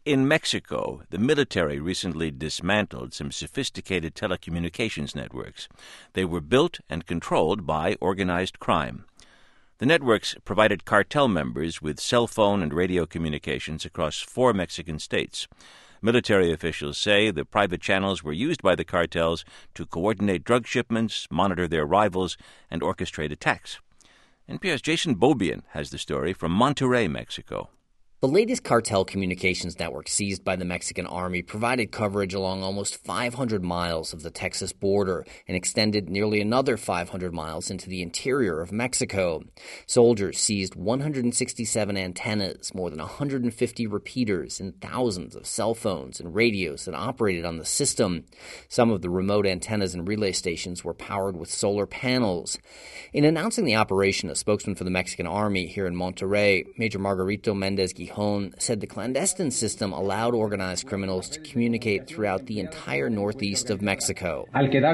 In Mexico, the military recently dismantled some sophisticated telecommunications networks. They were built and controlled by organized crime. The networks provided cartel members with cell phone and radio communications across 4 Mexican states. Military officials say the private channels were used by the cartels to coordinate drug shipments, monitor their rivals, and orchestrate attacks. NPR's Jason Beaubien has the story from Monterrey, Mexico. The latest cartel communications network seized by the Mexican Army provided coverage along almost 500 miles of the Texas border and extended nearly another 500 miles into the interior of Mexico. Soldiers seized 167 antennas, more than 150 repeaters, and thousands of cell phones and radios that operated on the system. Some of the remote antennas and relay stations were powered with solar panels. In announcing the operation, a spokesman for the Mexican Army here in Monterrey, Major Margarito Mendez Gijon, said the clandestine system allowed organized criminals to communicate throughout the entire northeast of Mexico.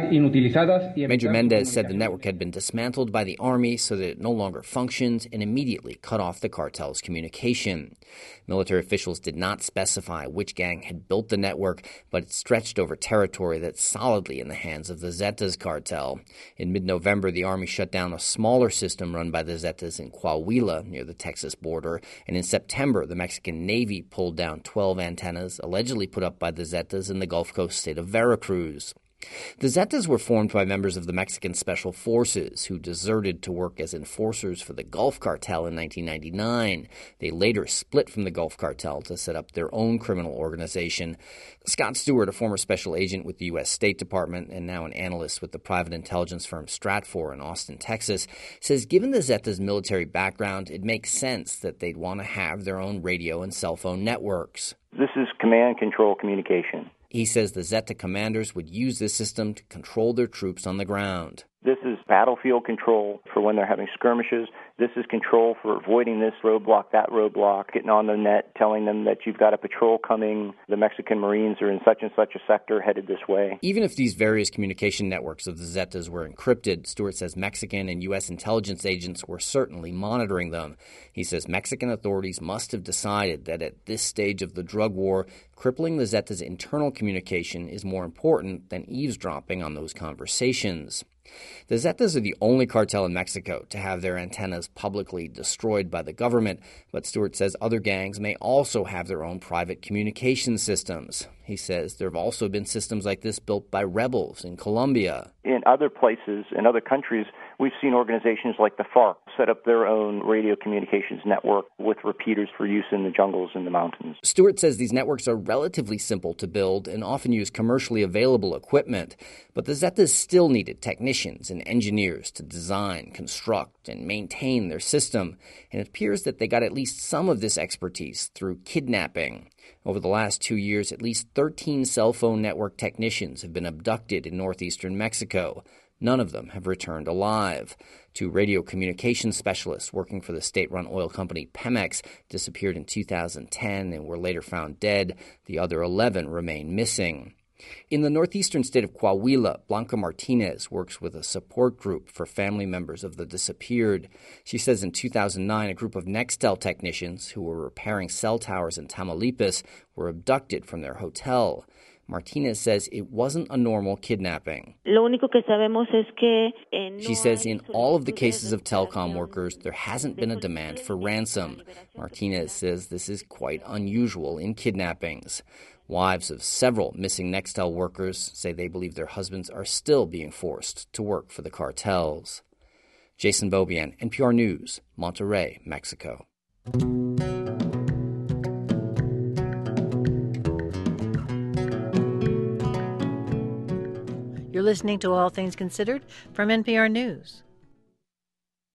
Major Mendez said the network had been dismantled by the army so that it no longer functioned and immediately cut off the cartel's communication. Military officials did not specify which gang had built the network, but it stretched over territory that's solidly in the hands of the Zetas cartel. In mid-November, the army shut down a smaller system run by the Zetas in Coahuila, near the Texas border, and in September, the Mexican Navy pulled down 12 antennas allegedly put up by the Zetas in the Gulf Coast state of Veracruz. The Zetas were formed by members of the Mexican Special Forces who deserted to work as enforcers for the Gulf Cartel in 1999. They later split from the Gulf Cartel to set up their own criminal organization. Scott Stewart, a former special agent with the U.S. State Department and now an analyst with the private intelligence firm Stratfor in Austin, Texas, says given the Zetas' military background, it makes sense that they'd want to have their own radio and cell phone networks. This is command-control communication. He says the Zeta commanders would use this system to control their troops on the ground. This is battlefield control for when they're having skirmishes. This is control for avoiding this roadblock, that roadblock, getting on the net, telling them that you've got a patrol coming, the Mexican Marines are in such and such a sector headed this way. Even if these various communication networks of the Zetas were encrypted, Stewart says Mexican and U.S. intelligence agents were certainly monitoring them. He says Mexican authorities must have decided that at this stage of the drug war, crippling the Zetas' internal communication is more important than eavesdropping on those conversations. The Zetas are the only cartel in Mexico to have their antennas publicly destroyed by the government, but Stewart says other gangs may also have their own private communication systems. He says there have also been systems like this built by rebels in Colombia. In other places, in other countries, we've seen organizations like the FARC set up their own radio communications network with repeaters for use in the jungles and the mountains. Stewart says these networks are relatively simple to build and often use commercially available equipment, but the Zetas still needed technicians and engineers to design, construct, and maintain their system, and it appears that they got at least some of this expertise through kidnapping. Over the last 2 years, at least 13 cell phone network technicians have been abducted in northeastern Mexico. None of them have returned alive. 2 radio communications specialists working for the state-run oil company Pemex disappeared in 2010 and were later found dead. The other 11 remain missing. In the northeastern state of Coahuila, Blanca Martinez works with a support group for family members of the disappeared. She says in 2009, a group of Nextel technicians who were repairing cell towers in Tamaulipas were abducted from their hotel. Martinez says it wasn't a normal kidnapping. She says in all of the cases of telecom workers, there hasn't been a demand for ransom. Martinez says this is quite unusual in kidnappings. Wives of several missing Nextel workers say they believe their husbands are still being forced to work for the cartels. Jason Beaubien, NPR News, Monterrey, Mexico. You're listening to All Things Considered from NPR News.